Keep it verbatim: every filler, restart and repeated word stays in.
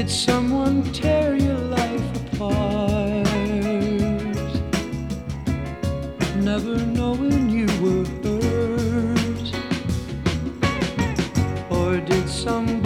Did someone tear your life apart, never knowing you were hurt? Or did some